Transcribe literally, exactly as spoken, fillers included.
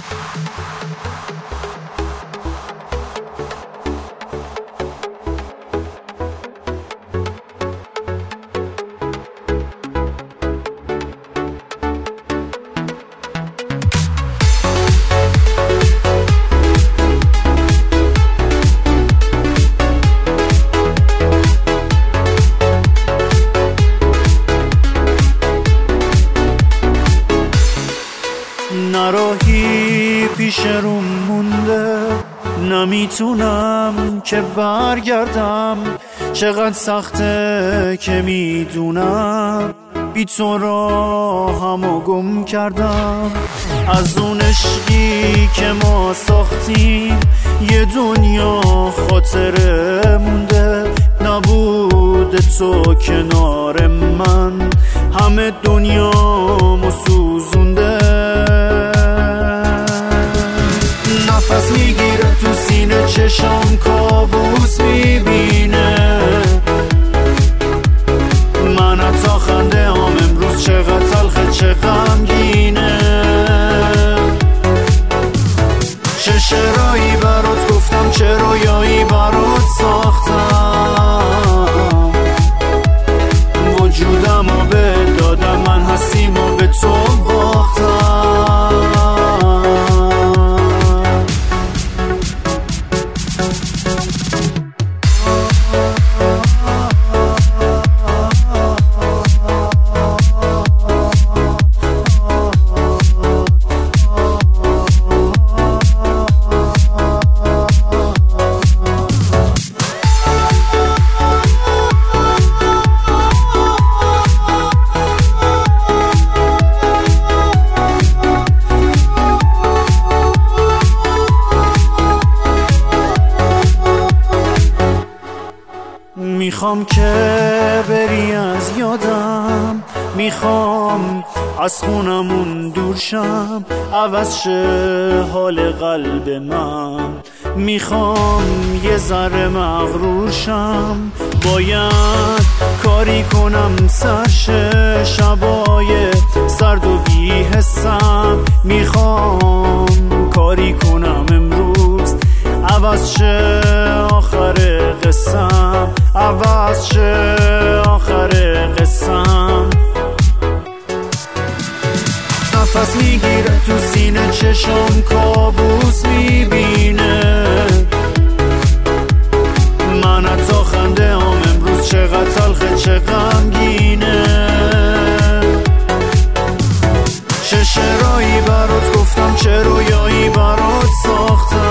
نراهی پیش روم مونده، نمیتونم که برگردم. چقدر سخته که میدونم بی تو راهمو گم کردم. از اون عشقی که ما ساختیم یه دنیا خاطره مونده. نبود تو کنار من همه دنیامو سوزونده. نفس میگیره تو سینه، چشام کابوس میبینه. من حتی خنده هم امروز چقدر تلخه، چه غمگینه. چه شعرهایی برات گفتم، چه رویایی برات ساختم. وجودمو به دادم، من هستیمو به تو باختم. میخوام که بری از یادم، میخوام از خونمون دور شم، عوض شه حال قلب من. میخوام یه ذره مغرور شم، باید کاری کنم سرشه شبای سرد و بی حسم. میخوام کاری کنم امروز، عوض شه آخر قسم، عوض شه آخر قسم. نفس میگیره تو سینه، چشم کابوس میبینه. من حتی خنده هم امروز چقدر تلخه، چه غمگینه. چه شعرهایی برات گفتم، چه رویایی برات ساختم.